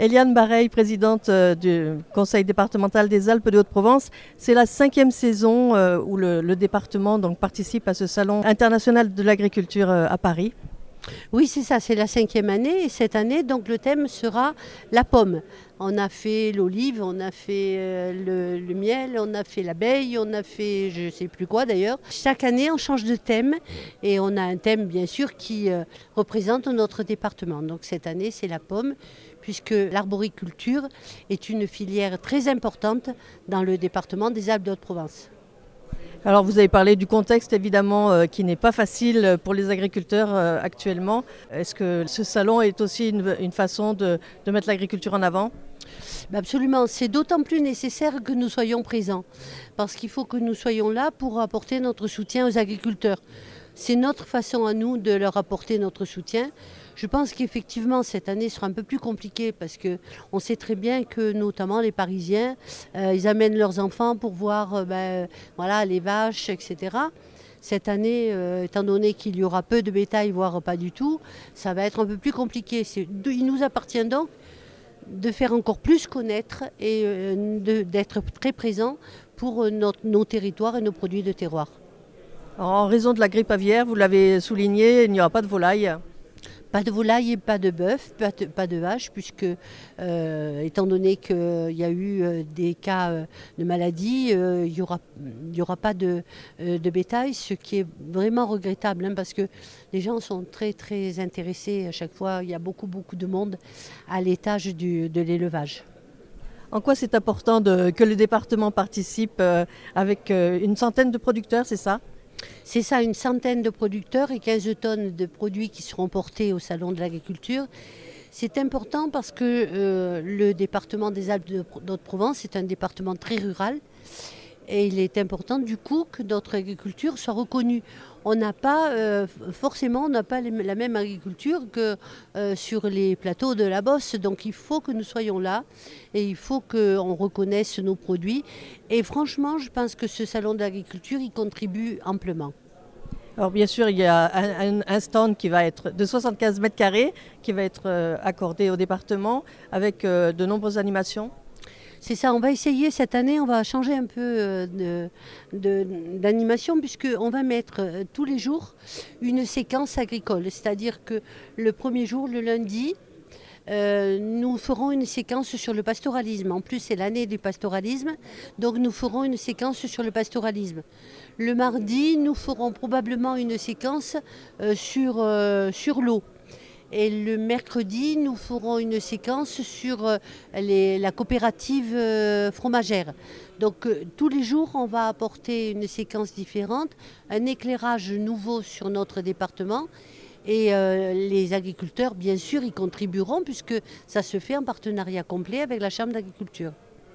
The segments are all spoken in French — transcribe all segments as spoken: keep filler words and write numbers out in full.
Eliane Bareil, présidente euh, du Conseil départemental des Alpes de Haute-Provence. C'est la cinquième saison euh, où le, le département donc, participe à ce salon international de l'agriculture euh, à Paris. Oui, c'est ça, c'est la cinquième année et cette année, donc le thème sera la pomme. On a fait l'olive, on a fait euh, le, le miel, on a fait l'abeille, on a fait je ne sais plus quoi d'ailleurs. Chaque année, on change de thème et on a un thème bien sûr qui euh, représente notre département. Donc cette année, c'est la pomme, puisque l'arboriculture est une filière très importante dans le département des Alpes de Haute-Provence. Alors vous avez parlé du contexte évidemment euh, qui n'est pas facile pour les agriculteurs euh, actuellement. Est-ce que ce salon est aussi une, une façon de, de mettre l'agriculture en avant ? Absolument, c'est d'autant plus nécessaire que nous soyons présents, parce qu'il faut que nous soyons là pour apporter notre soutien aux agriculteurs. C'est notre façon à nous de leur apporter notre soutien. Je pense qu'effectivement cette année sera un peu plus compliquée parce qu'on sait très bien que notamment les Parisiens, euh, ils amènent leurs enfants pour voir euh, ben, voilà, les vaches, et cetera. Cette année, euh, étant donné qu'il y aura peu de bétail, voire pas du tout, ça va être un peu plus compliqué. C'est, il nous appartient donc de faire encore plus connaître et euh, de, d'être très présents pour notre, nos territoires et nos produits de terroir. Alors, en raison de la grippe aviaire, vous l'avez souligné, il n'y aura pas de volaille. Pas de volaille et pas de bœuf, pas de, pas de vache, puisque euh, étant donné qu'il y a eu euh, des cas euh, de maladie, euh, il n'y aura, y aura pas de, euh, de bétail, ce qui est vraiment regrettable, hein, parce que les gens sont très très intéressés à chaque fois. Il y a beaucoup beaucoup de monde à l'étage du, de l'élevage. En quoi c'est important de, que le département participe euh, avec euh, une centaine de producteurs, c'est ça ? C'est ça, une centaine de producteurs et quinze tonnes de produits qui seront portés au Salon de l'agriculture. C'est important parce que euh, le département des Alpes de Haute-Provence est un département très rural et il est important du coup que notre agriculture soit reconnue. On n'a pas, euh, forcément, on n'a pas les, la même agriculture que euh, sur les plateaux de la Beauce. Donc il faut que nous soyons là et il faut qu'on reconnaisse nos produits. Et franchement, je pense que ce salon de l'agriculture y contribue amplement. Alors bien sûr, il y a un, un stand qui va être de soixante-quinze mètres carrés qui va être euh, accordé au département avec euh, de nombreuses animations. C'est ça, on va essayer cette année, on va changer un peu de, de, d'animation puisqu'on va mettre tous les jours une séquence agricole. C'est-à-dire que le premier jour, le lundi, euh, nous ferons une séquence sur le pastoralisme. En plus, c'est l'année du pastoralisme, donc nous ferons une séquence sur le pastoralisme. Le mardi, nous ferons probablement une séquence euh, sur, euh, sur l'eau. Et le mercredi, nous ferons une séquence sur euh, les, la coopérative euh, fromagère. Donc euh, tous les jours, on va apporter une séquence différente, un éclairage nouveau sur notre département. Et euh, les agriculteurs, bien sûr, y contribueront puisque ça se fait en partenariat complet avec la Chambre d'agriculture.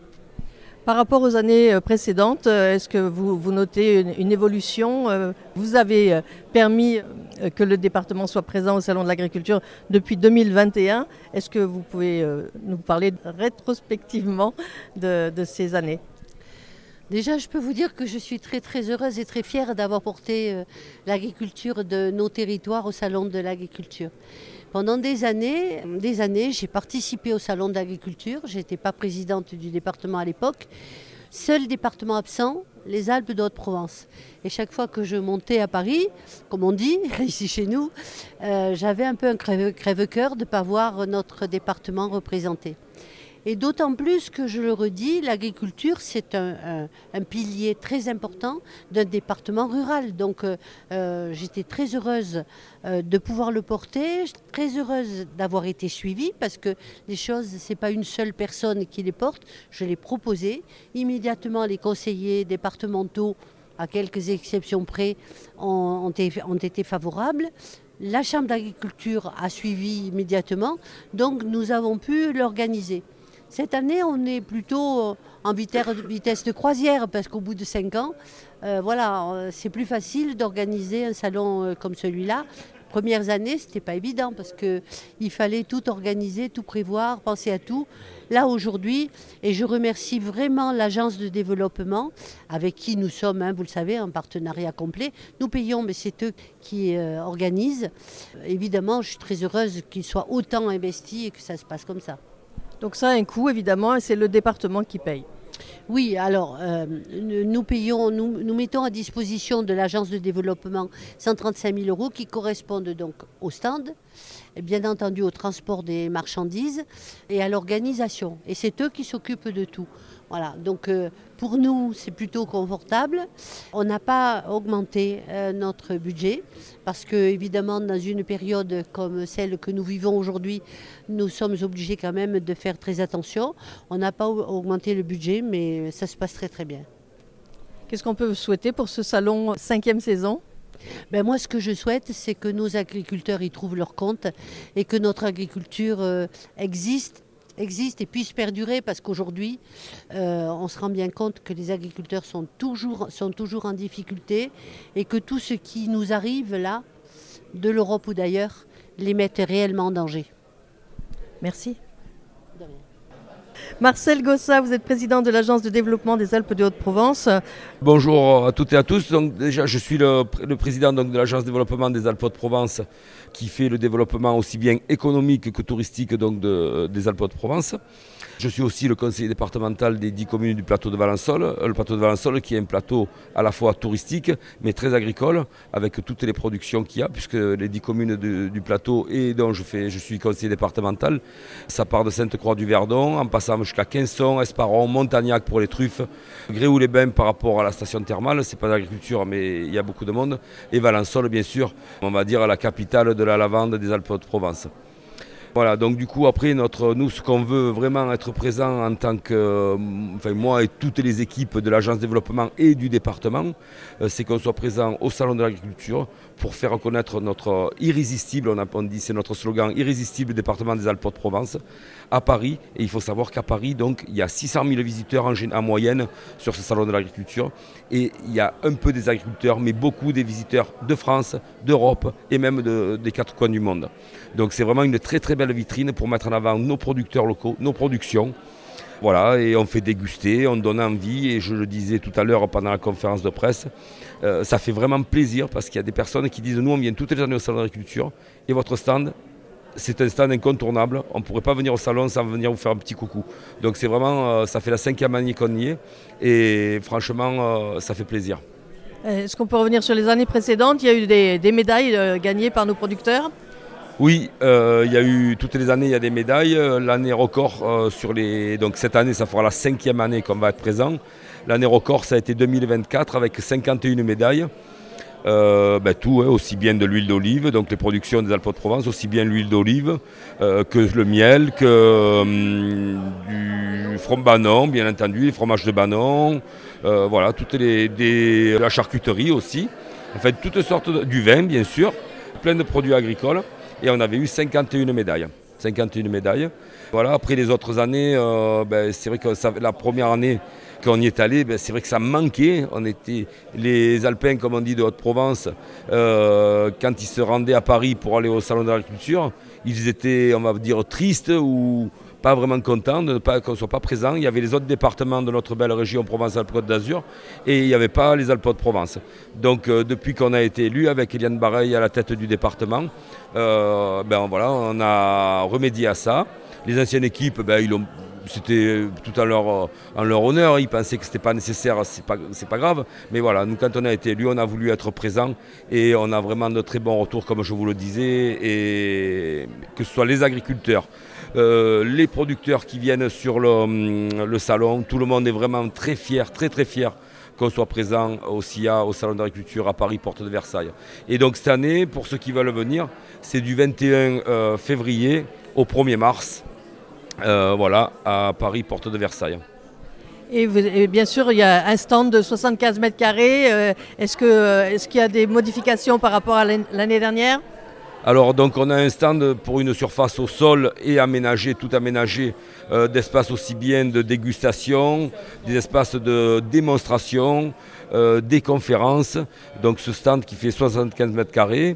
Par rapport aux années précédentes, est-ce que vous, vous notez une, une évolution ? Vous avez permis que le département soit présent au Salon de l'agriculture depuis deux mille vingt et un. Est-ce que vous pouvez nous parler rétrospectivement de, de ces années ? Déjà, je peux vous dire que je suis très très heureuse et très fière d'avoir porté euh, l'agriculture de nos territoires au Salon de l'agriculture. Pendant des années, des années, j'ai participé au Salon de l'agriculture. Je n'étais pas présidente du département à l'époque. Seul département absent, les Alpes de Haute-Provence. Et chaque fois que je montais à Paris, comme on dit, ici chez nous, euh, j'avais un peu un crève- crève-cœur de ne pas voir notre département représenté. Et d'autant plus que, je le redis, l'agriculture, c'est un, un, un pilier très important d'un département rural. Donc euh, j'étais très heureuse euh, de pouvoir le porter, très heureuse d'avoir été suivie, parce que les choses, ce n'est pas une seule personne qui les porte. Je l'ai proposé. Immédiatement, les conseillers départementaux, à quelques exceptions près, ont, ont, été, ont été favorables. La Chambre d'agriculture a suivi immédiatement, donc nous avons pu l'organiser. Cette année, on est plutôt en vitesse de croisière parce qu'au bout de cinq ans, euh, voilà, c'est plus facile d'organiser un salon comme celui-là. Les premières années, ce n'était pas évident parce qu'il fallait tout organiser, tout prévoir, penser à tout. Là, aujourd'hui, et je remercie vraiment l'agence de développement avec qui nous sommes, hein, vous le savez, en partenariat complet. Nous payons, mais c'est eux qui euh, organisent. Évidemment, je suis très heureuse qu'ils soient autant investis et que ça se passe comme ça. Donc ça a un coût évidemment et c'est le département qui paye. Oui, alors euh, nous payons, nous, nous mettons à disposition de l'agence de développement cent trente-cinq mille euros qui correspondent donc au stand, et bien entendu au transport des marchandises et à l'organisation. Et c'est eux qui s'occupent de tout. Voilà, donc euh, pour nous c'est plutôt confortable. On n'a pas augmenté euh, notre budget parce que évidemment dans une période comme celle que nous vivons aujourd'hui, nous sommes obligés quand même de faire très attention. On n'a pas augmenté le budget mais ça se passe très très bien. Qu'est-ce qu'on peut vous souhaiter pour ce salon cinquième saison ? Ben moi, ce que je souhaite, c'est que nos agriculteurs y trouvent leur compte et que notre agriculture euh, existe, existe et puisse perdurer parce qu'aujourd'hui, euh, on se rend bien compte que les agriculteurs sont toujours, sont toujours en difficulté et que tout ce qui nous arrive là, de l'Europe ou d'ailleurs, les met réellement en danger. Merci. De rien. Marcel Gossa, vous êtes président de l'Agence de développement des Alpes de Haute-Provence. Bonjour à toutes et à tous. Donc, déjà, je suis le, le président donc, de l'Agence de développement des Alpes de Haute-Provence qui fait le développement aussi bien économique que touristique donc, de, des Alpes de Haute-Provence. Je suis aussi le conseiller départemental des dix communes du plateau de Valençol. Le plateau de Valençol qui est un plateau à la fois touristique mais très agricole avec toutes les productions qu'il y a puisque les dix communes du, du plateau et dont je, fais, je suis conseiller départemental, ça part de Sainte-Croix-du-Verdon en passant jusqu'à Quinson, Esparon, Montagnac pour les truffes, Gréoux-les-Bains par rapport à la station thermale, c'est pas d'agriculture mais il y a beaucoup de monde, et Valençol bien sûr, on va dire la capitale de la lavande des Alpes de Provence. Voilà, donc du coup après notre, nous ce qu'on veut vraiment être présent en tant que, euh, enfin moi et toutes les équipes de l'agence développement et du département, euh, c'est qu'on soit présent au salon de l'agriculture pour faire reconnaître notre irrésistible, on, a, on dit c'est notre slogan, irrésistible département des Alpes de Provence à Paris. Et il faut savoir qu'à Paris, donc, il y a six cent mille visiteurs en, en moyenne sur ce salon de l'agriculture. Et il y a un peu des agriculteurs, mais beaucoup des visiteurs de France, d'Europe et même de, des quatre coins du monde. Donc c'est vraiment une très très belle vitrine pour mettre en avant nos producteurs locaux, nos productions. Voilà, et on fait déguster, on donne envie, et je le disais tout à l'heure pendant la conférence de presse, euh, ça fait vraiment plaisir parce qu'il y a des personnes qui disent nous on vient toutes les années au salon de l'agriculture et votre stand, c'est un stand incontournable, on ne pourrait pas venir au salon sans venir vous faire un petit coucou. Donc c'est vraiment, euh, ça fait la cinquième année qu'on y est et franchement euh, ça fait plaisir. Est-ce qu'on peut revenir sur les années précédentes ? Il y a eu des, des médailles euh, gagnées par nos producteurs ? Oui, euh, il y a eu toutes les années il y a des médailles. L'année record euh, sur les, donc cette année ça fera la cinquième année qu'on va être présent. L'année record ça a été deux mille vingt-quatre avec cinquante et une médailles. Euh, ben tout, hein, aussi bien de l'huile d'olive, donc les productions des Alpes de Provence, aussi bien l'huile d'olive euh, que le miel, que euh, du fromage Banon, bien entendu, les fromages de Banon, euh, voilà, toutes les, des, la charcuterie aussi, en fait toutes sortes de, du vin bien sûr, plein de produits agricoles. Et on avait eu cinquante et une médailles. cinquante et une médailles. Voilà, après les autres années, euh, ben, c'est vrai que ça, la première année qu'on y est allé, ben, c'est vrai que ça manquait. On était, les Alpins, comme on dit, de Haute-Provence, euh, quand ils se rendaient à Paris pour aller au Salon de l'Agriculture, ils étaient, on va dire, tristes ou pas vraiment contents de ne pas, qu'on ne soit pas présent. Il y avait les autres départements de notre belle région Provence-Alpes-Côte d'Azur et il n'y avait pas les Alpes de Provence. Donc euh, depuis qu'on a été élu avec Eliane Bareil à la tête du département, euh, ben, voilà, on a remédié à ça. Les anciennes équipes, ben, ils ont, c'était tout en leur, en leur honneur, ils pensaient que ce n'était pas nécessaire, c'est pas, c'est pas grave. Mais voilà, nous quand on a été élu, on a voulu être présent et on a vraiment de très bons retours comme je vous le disais, et que ce soit les agriculteurs, Euh, les producteurs qui viennent sur le, le salon, tout le monde est vraiment très fier, très très fier qu'on soit présent au S I A, au Salon d'Agriculture à Paris, porte de Versailles. Et donc cette année, pour ceux qui veulent venir, c'est du vingt et un euh, février au premier mars, euh, voilà, à Paris, porte de Versailles. Et, vous, et bien sûr, il y a un stand de soixante-quinze mètres carrés. Euh, est-ce que, est-ce qu'il y a des modifications par rapport à l'année dernière ? Alors donc on a un stand pour une surface au sol et aménagé, tout aménagé, euh, d'espaces aussi bien de dégustation, des espaces de démonstration, euh, des conférences. Donc ce stand qui fait soixante-quinze mètres carrés.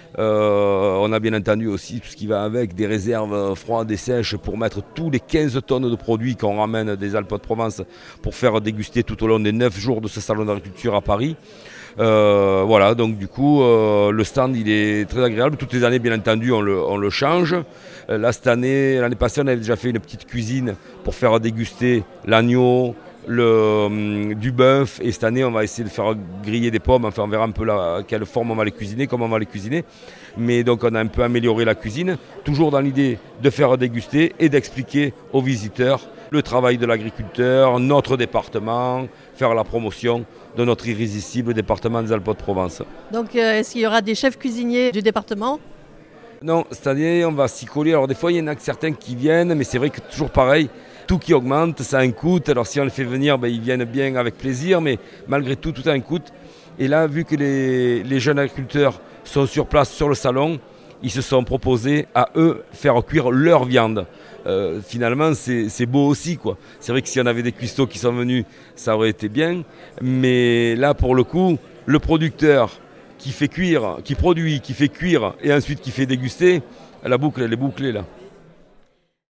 Euh, on a bien entendu aussi tout ce qui va avec, des réserves froides et sèches pour mettre tous les quinze tonnes de produits qu'on ramène des Alpes de Provence pour faire déguster tout au long des neuf jours de ce salon d'agriculture à Paris. Euh, voilà, donc du coup, euh, le stand il est très agréable. Toutes les années, bien entendu, on le, on le change. Euh, là, cette année, l'année passée, on avait déjà fait une petite cuisine pour faire déguster l'agneau, le, hum, du bœuf. Et cette année, on va essayer de faire griller des pommes. Enfin, on verra un peu la, quelle forme on va les cuisiner, comment on va les cuisiner. Mais donc, on a un peu amélioré la cuisine, toujours dans l'idée de faire déguster et d'expliquer aux visiteurs le travail de l'agriculteur, notre département, faire la promotion de notre irrésistible département des Alpes-de-Provence. Donc euh, est-ce qu'il y aura des chefs cuisiniers du département? Non, cette année on va s'y coller. Alors des fois il y en a certains qui viennent, mais c'est vrai que toujours pareil, tout qui augmente, ça a un coût. Alors si on les fait venir, ben, ils viennent bien avec plaisir, mais malgré tout, tout a un coût. Et là, vu que les, les jeunes agriculteurs sont sur place sur le salon, ils se sont proposés à eux faire cuire leur viande. Euh, finalement, c'est, c'est beau aussi, quoi. C'est vrai que si on avait des cuistots qui sont venus, ça aurait été bien. Mais là, pour le coup, le producteur qui fait cuire, qui produit, qui fait cuire et ensuite qui fait déguster, la boucle, elle est bouclée là.